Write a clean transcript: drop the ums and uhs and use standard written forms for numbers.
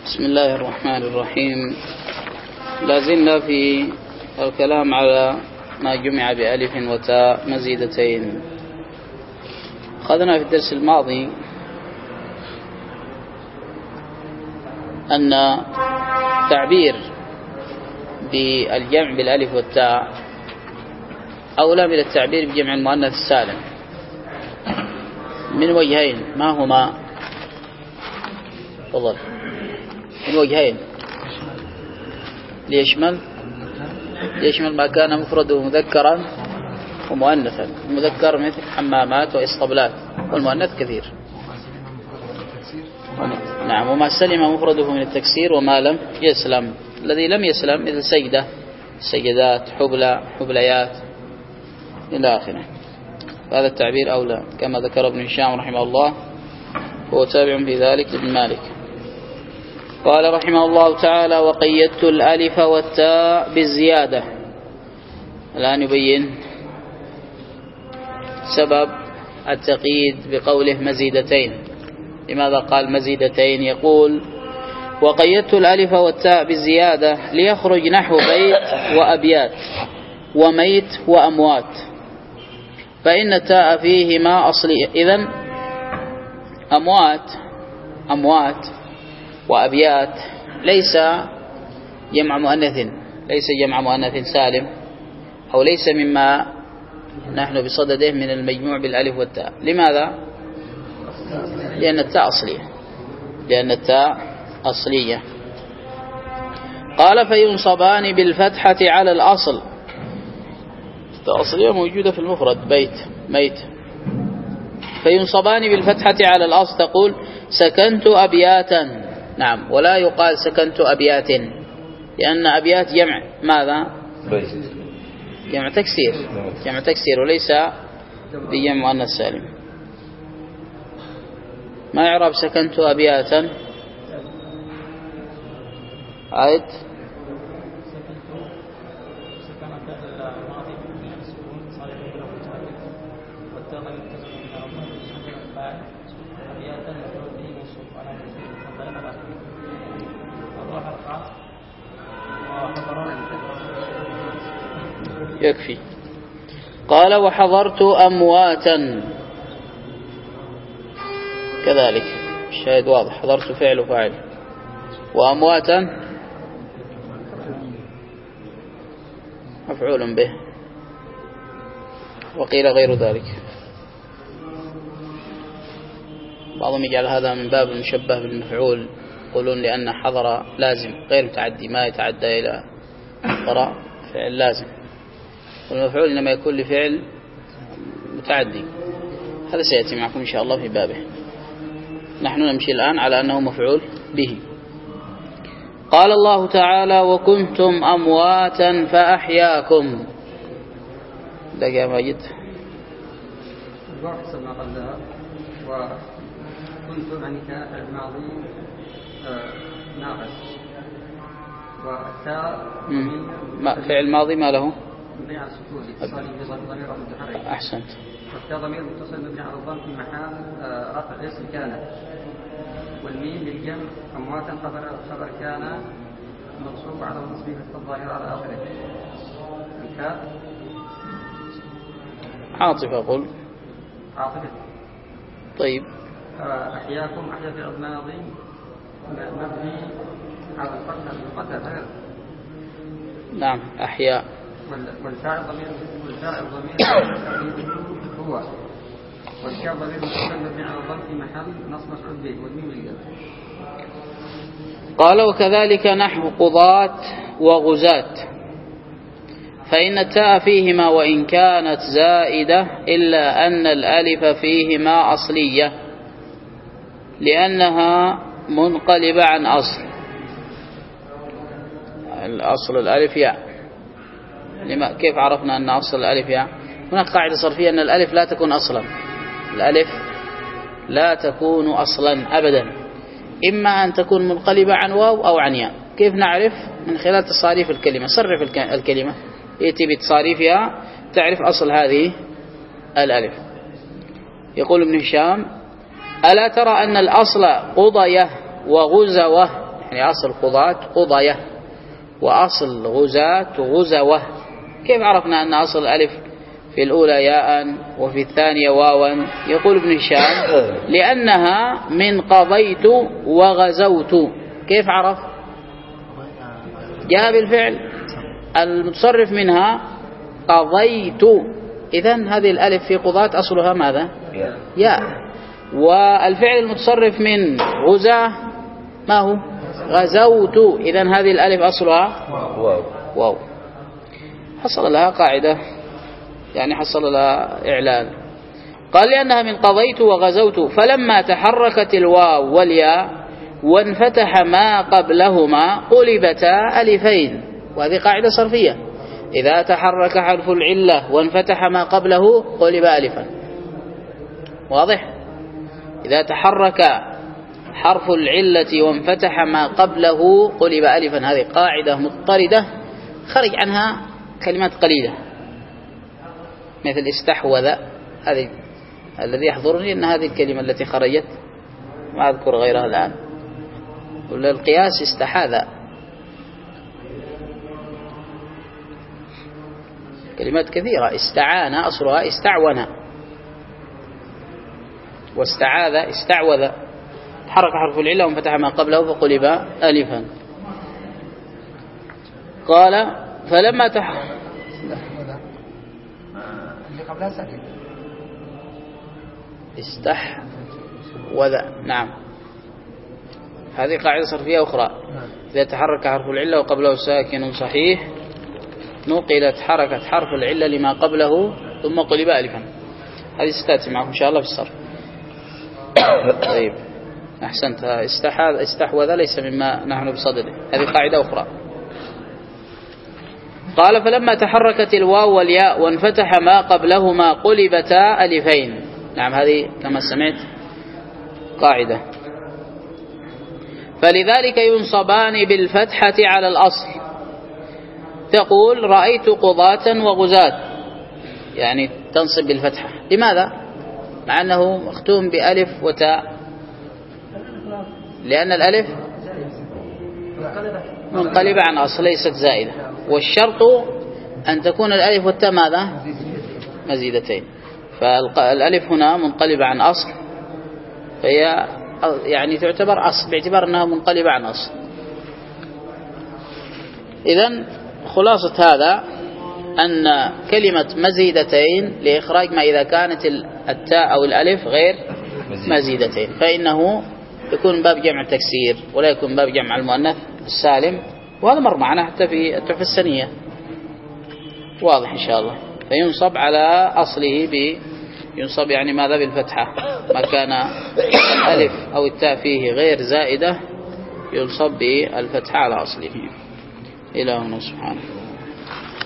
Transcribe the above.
بسم الله الرحمن الرحيم. لازلنا في الكلام على ما جمع بألف وتاء مزيدتين. أخذنا في الدرس الماضي أن تعبير بالجمع بالألف والتاء أولى من التعبير بجمع المؤنث السالم من وجهين. ما هما؟ تفضل. من وجهين، ليشمل ما كان مفرده مذكرا ومؤنثا. المذكر مثل حمامات وإسطبلات، والمؤنث كثير. نعم. وما سلم مفرده من التكسير وما لم يسلم. الذي لم يسلم مثل سيدة، سيدات، حبلى، حبليات إلى آخره. هذا التعبير أولى كما ذكر ابن هشام رحمه الله، هو تابع في ذلك ابن مالك. قال رحمه الله تعالى: وقيدت الألف والتاء بالزيادة. الآن يبين سبب التقييد بقوله مزيدتين. لماذا قال مزيدتين؟ يقول: وقيدت الألف والتاء بالزيادة ليخرج نحو بيت وأبيات وميت وأموات، فإن التاء فيهما أصلية. إذن أموات وأبيات ليس جمع مؤنث سالم، أو ليس مما نحن بصدده من المجموع بالألف والتاء. لماذا؟ لأن التاء أصلية. قال: فينصبان بالفتحة على الأصل. التاء أصلية موجودة في المفرد بيت، ميت. فينصبان بالفتحة على الأصل. تقول: سكنت أبياتا. نعم. ولا يقال سكنت أبيات، لأن أبيات جمع ماذا؟ جمع تكسير وليس بجمع مؤنث سالم. ما يعرف سكنت أبياتا؟ عيد. يكفي. قال: وحضرت أمواتا. كذلك الشاهد واضح، حضرت فعل وفاعل، وأمواتا مفعول به، وقيل غير ذلك. بعضهم يجعل هذا من باب المشبه بالمفعول، يقولون لأن حضر لازم غير متعدي، ما يتعدى إلى حضر فعل لازم، والمفعول إنما يكون لفعل متعدي. هذا سيأتي معكم إن شاء الله في بابه. نحن نمشي الآن على أنه مفعول به. قال الله تعالى: وكنتم أمواتا فأحياكم. لك يا ماجد. حسب ما قبلها. وكنتم يعني كان الماضي ناقص، والتاء فعل ماضي ما له؟ مبني على السكون اتصال بضمير متحرك. أحسنت. والتاء ضمير متصل مبني على الضم في محل رفع اسم كان. والميم للجمع أمواتا خبر كان منصوب على نصبه الظاهر على آخره. الكاف عاطفة. قل عاطفة. طيب. أحياكم. أحيا في الماضي مبني على الفتح غير. نعم. أحياء. والفاعل ضمير هو، والكاف ضمير مبني على الضم في محل نصب مفعول به، والميم للجمع. قال: وكذلك نحو قضاة وغزاة، فإن التاء فيهما وإن كانت زائدة، إلا أن الألف فيهما أصلية لأنها منقلبة عن الأصل الألف ياء. كيف عرفنا أن أصل الألف ياء؟ هناك قاعدة صرفية أن الألف لا تكون أصلا. الألف لا تكون أصلا أبدا، إما أن تكون منقلبة عن واو أو عن ياء. كيف نعرف؟ من خلال تصاريف الكلمة. صرف الكلمة، يأتي بتصاريفها تعرف أصل هذه الألف. يقول ابن هشام: ألا ترى أن الأصل قضية وغزوة يعني أصل قضاة قضية، وأصل غزاة غزوة. كيف عرفنا أن أصل الألف في الأولى ياء وفي الثانية واوا؟ يقول ابن هشام لأنها من قضيت وغزوت. كيف عرف؟ جاء بالفعل المتصرف منها قضيت، إذن هذه الألف في قضاة أصلها ماذا؟ ياء. والفعل المتصرف من غزاة ما هو؟ غزوت، إذن هذه الألف أصلها واو. حصل لها قاعدة، يعني حصل لها إعلان. قال لأنها من قضيت وغزوت، فلما تحركت الواو والياء وانفتح ما قبلهما قلبتا ألفين. وهذه قاعدة صرفية، إذا تحرك حرف العلة وانفتح ما قبله قلب ألفا. واضح؟ إذا تحرك حرف العلة وانفتح ما قبله قلب ألفا. هذه قاعدة مضطردة خرج عنها كلمات قليلة مثل استحوذ، هذه الذي يحضرني أن هذه الكلمة التي خرجت، ما أذكر غيرها الآن. ولا القياس استحاذ، كلمات كثيرة. استعان أصلها استعون، واستعاذ استعوذ. تحرك حرف العلة وانفتح ما قبله فقلب ألفا. قال فلما اللي قبلها ساكن استحوذ. نعم، هذه قاعدة صرفية أخرى. إذا تحرك حرف العلة وقبله ساكن صحيح نقلت حركة حرف العلة لما قبله ثم قلب ألفا. هذه ستأتي معكم إن شاء الله في الصرف. طيب أحسنت. استحوذ ليس مما نحن بصدده، هذه قاعدة أخرى. قال فلما تحركت الواو والياء وانفتح ما قبلهما قلبتا ألفين. نعم، هذه كما سمعت قاعدة. فلذلك ينصبان بالفتحة على الأصل. تقول رأيت قضاة وغزاة، يعني تنصب بالفتحة. لماذا؟ مع أنه مختوم بألف وتاء، لأن الألف منقلبة عن أصل ليست زائدة، والشرط أن تكون الألف والتاء ماذا؟ مزيدتين. فالألف هنا منقلبة عن أصل، فهي يعني تعتبر أصل باعتبار أنها منقلبة عن أصل. إذن خلاصة هذا أن كلمة مزيدتين لإخراج ما إذا كانت التاء أو الألف غير مزيدتين، فإنه يكون من باب جمع التكسير ولا يكون من باب جمع المؤنث السالم. وهذا مر معنا حتى في التحفة السنية، واضح إن شاء الله. فينصب على أصله ينصب يعني ماذا؟ بالفتحة. ما كان الألف أو التاء فيه غير زائدة ينصب بالفتحة على أصله. إلهنا سبحانه.